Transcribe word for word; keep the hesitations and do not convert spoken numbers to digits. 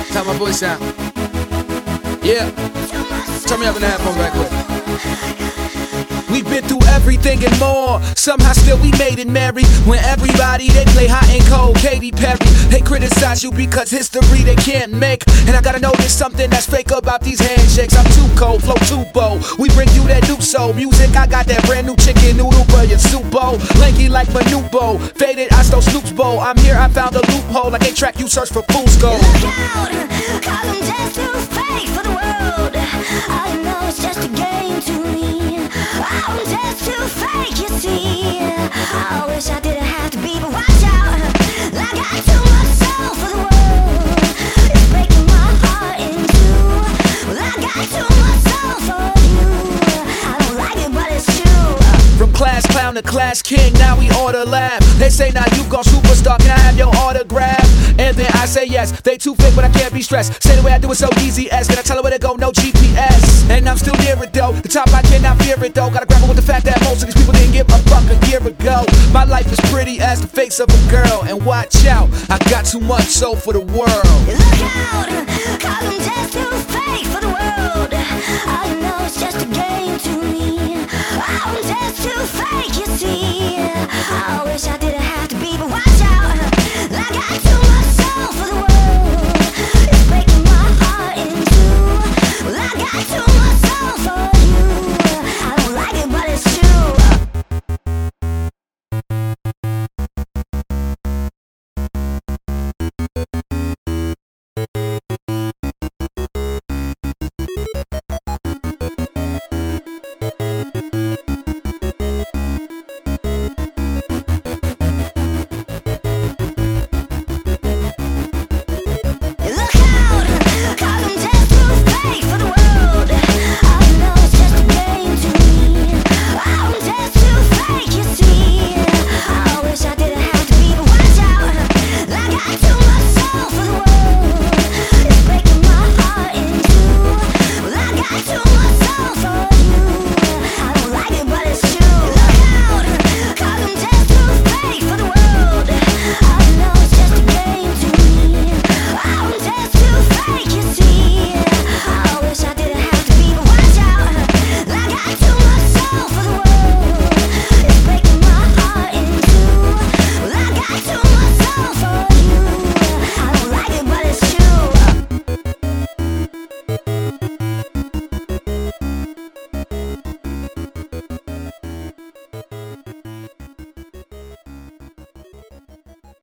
How my voice sound? Yeah. Turn me up in the headphones right quick. We've been through everything and more. Somehow still we made it married. When everybody they play hot and cold, Katy Perry. They criticize you because history they can't make. And I gotta know there's something that's fake about these handshakes. I'm too cold, flow too bold. We bring you that new soul music. I got that brand new chicken noodle for your soup bowl. Lanky like Manubo, faded I stole Snoop's bowl. I'm here, I found a loophole. I can't track you, search for fool's gold. Look out, cause I'm just too fake for the world. I know it's just a game to me. I'm just too fake, you see. I wish I didn't have to be, but watch out. I got too much soul for the world. It's breaking my heart in two. Well, I got too much soul for you. I don't like it, but it's true. From class clown to class king, now we order lab. They say now you gon' superstar, can I have your autograph? And then I say yes, they too fake but I can't be stressed. Say the way I do it so easy as, can I tell her where to go, no G P S. And I'm still near it though, the top I cannot fear it though. Gotta grapple with the fact that most of these people didn't give a fuck a year ago. My life is pretty as the face of a girl. And watch out, I got too much soul for the world. Look out, cause I'm just too